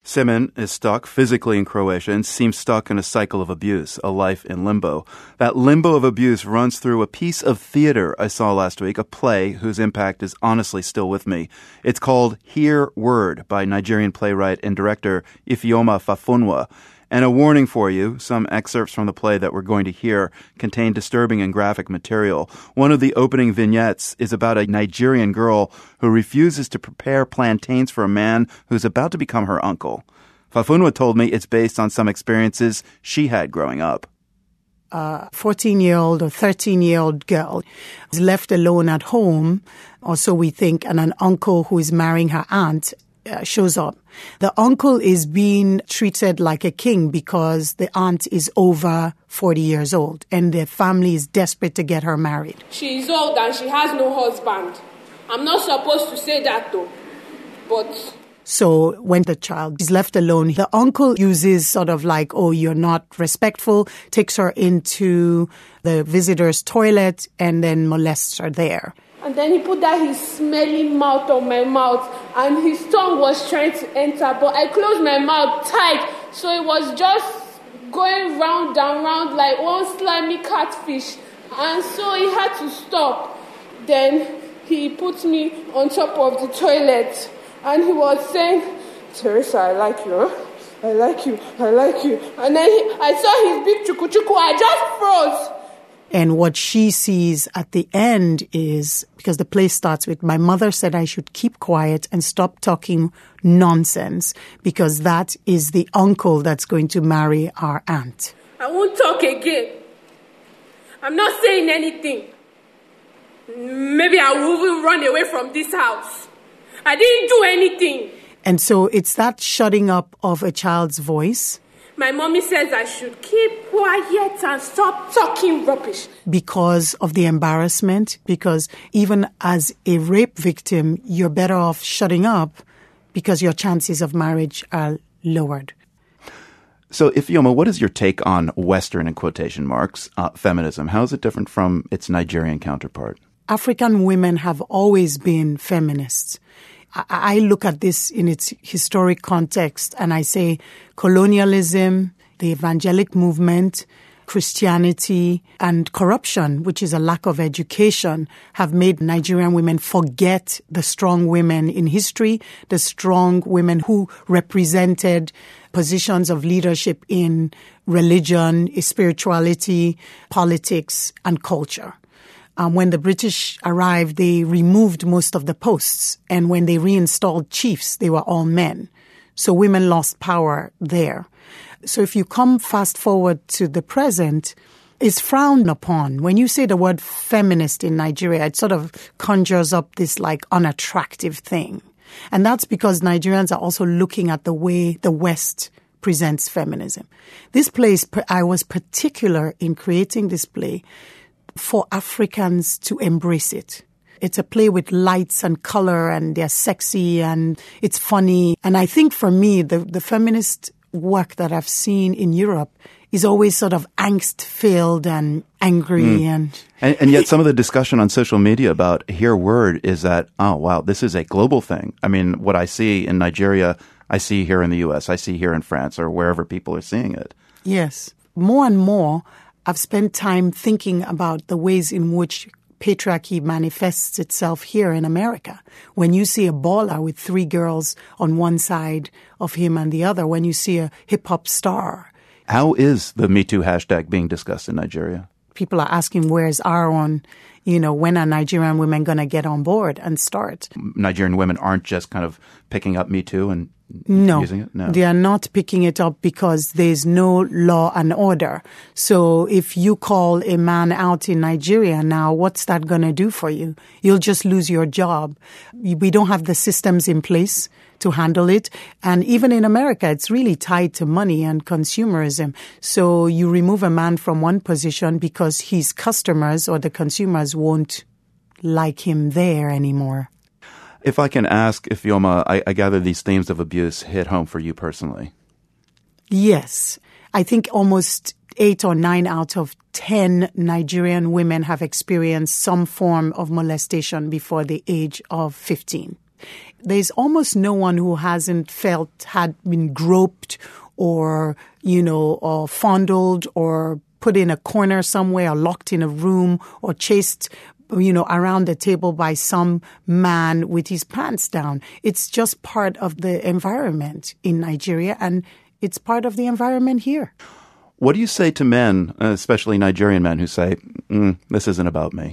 Simon is stuck physically in Croatia and seems stuck in a cycle of abuse, a life in limbo. That limbo of abuse runs through a piece of theater I saw last week, a play whose impact is honestly still with me. It's called Hear Word by Nigerian playwright and director Ifeoma Fafunwa. And a warning for you, some excerpts from the play that we're going to hear contain disturbing and graphic material. One of the opening vignettes is about a Nigerian girl who refuses to prepare plantains for a man who's about to become her uncle. Fafunwa told me it's based on some experiences she had growing up. A 14-year-old or 13-year-old girl is left alone at home, or so we think, and an uncle who is marrying her aunt shows up. The uncle is being treated like a king because the aunt is over 40 years old and the family is desperate to get her married. She's old and she has no husband. I'm not supposed to say that though, but... So when the child is left alone, the uncle uses sort of like, oh, you're not respectful, takes her into the visitor's toilet and then molests her there. And then he put that his smelly mouth on my mouth and his tongue was trying to enter, but I closed my mouth tight, so it was just going round and round like one slimy catfish. And so he had to stop. Then he put me on top of the toilet and he was saying, Teresa, I like you, huh? I like you, I like you. And then I saw his big chuku-chuku, I just froze. And what she sees at the end is, because the play starts with, my mother said I should keep quiet and stop talking nonsense because that is the uncle that's going to marry our aunt. I won't talk again. I'm not saying anything. Maybe I will even run away from this house. I didn't do anything. And so it's that shutting up of a child's voice. My mommy says I should keep quiet and stop talking rubbish. Because of the embarrassment, because even as a rape victim, you're better off shutting up because your chances of marriage are lowered. So, Ifeoma, what is your take on Western, in quotation marks, feminism? How is it different from its Nigerian counterpart? African women have always been feminists. I look at this in its historic context and I say colonialism, the evangelic movement, Christianity, and corruption, which is a lack of education, have made Nigerian women forget the strong women in history, the strong women who represented positions of leadership in religion, spirituality, politics, and culture. When the British arrived, they removed most of the posts. And when they reinstalled chiefs, they were all men. So women lost power there. So if you come fast forward to the present, it's frowned upon. When you say the word feminist in Nigeria, it sort of conjures up this like unattractive thing. And that's because Nigerians are also looking at the way the West presents feminism. This play, I was particular in creating this play for Africans to embrace it. It's a play with lights and color and they're sexy and it's funny. And I think for me, the feminist work that I've seen in Europe is always sort of angst-filled and angry. And yet some of the discussion on social media about Hear Word is that, oh, wow, this is a global thing. I mean, what I see in Nigeria, I see here in the U.S., I see here in France or wherever people are seeing it. Yes. More and more, I've spent time thinking about the ways in which patriarchy manifests itself here in America. When you see a baller with 3 girls on one side of him and the other, when you see a hip-hop star. How is the Me Too hashtag being discussed in Nigeria? People are asking, where's Aaron? When are Nigerian women going to get on board and start? Nigerian women aren't just kind of picking up Me Too and using it? No, they are not picking it up because there's no law and order. So if you call a man out in Nigeria now, what's that going to do for you? You'll just lose your job. We don't have the systems in place to handle it. And even in America, it's really tied to money and consumerism. So you remove a man from one position because his customers or the consumers won't like him there anymore. If I can ask, Ifeoma, I gather these themes of abuse hit home for you personally. Yes. I think almost 8 or 9 out of 10 Nigerian women have experienced some form of molestation before the age of 15. There's almost no one who hasn't had been groped or, or fondled or put in a corner somewhere or locked in a room or chased, around the table by some man with his pants down. It's just part of the environment in Nigeria, and it's part of the environment here. What do you say to men, especially Nigerian men, who say, this isn't about me?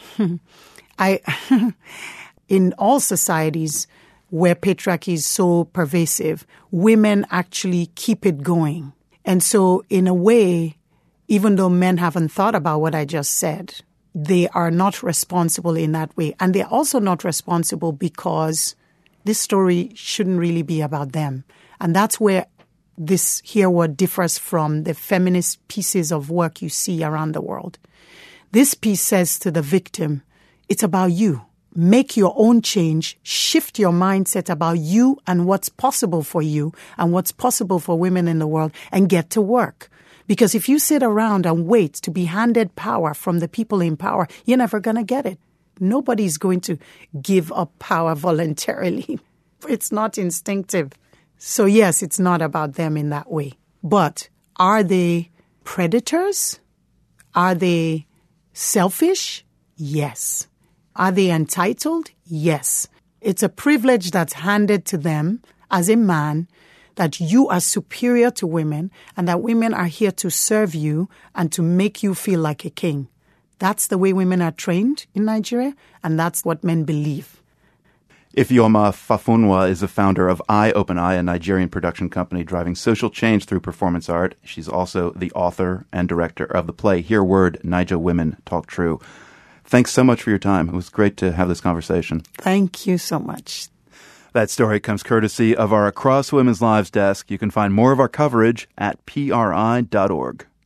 In all societies where patriarchy is so pervasive, women actually keep it going. And so in a way, even though men haven't thought about what I just said, they are not responsible in that way. And they're also not responsible because this story shouldn't really be about them. And that's where this here word differs from the feminist pieces of work you see around the world. This piece says to the victim, it's about you. Make your own change, shift your mindset about you and what's possible for you and what's possible for women in the world, and get to work. Because if you sit around and wait to be handed power from the people in power, you're never going to get it. Nobody's going to give up power voluntarily. It's not instinctive. So yes, it's not about them in that way. But are they predators? Are they selfish? Yes. Are they entitled? Yes. It's a privilege that's handed to them as a man, that you are superior to women and that women are here to serve you and to make you feel like a king. That's the way women are trained in Nigeria, and that's what men believe. Ifeoma Fafunwa is the founder of iOpenEye, a Nigerian production company driving social change through performance art. She's also the author and director of the play Hear Word, Naija Women Talk True. Thanks so much for your time. It was great to have this conversation. Thank you so much. That story comes courtesy of our Across Women's Lives desk. You can find more of our coverage at PRI.org.